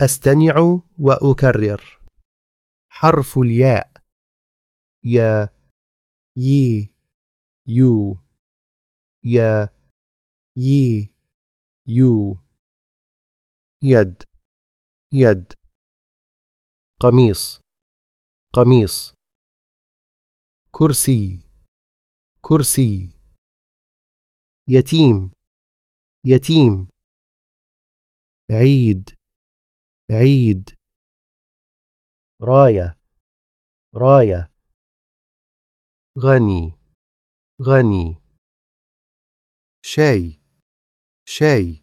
أستمع وأكرر. حرف الياء: يا، يي، يو، يا، يي، يو. يد، يد. قميص، قميص. كرسي، كرسي. يتيم، يتيم. عيد، عيد. راية، راية. غني، غني. شاي، شاي.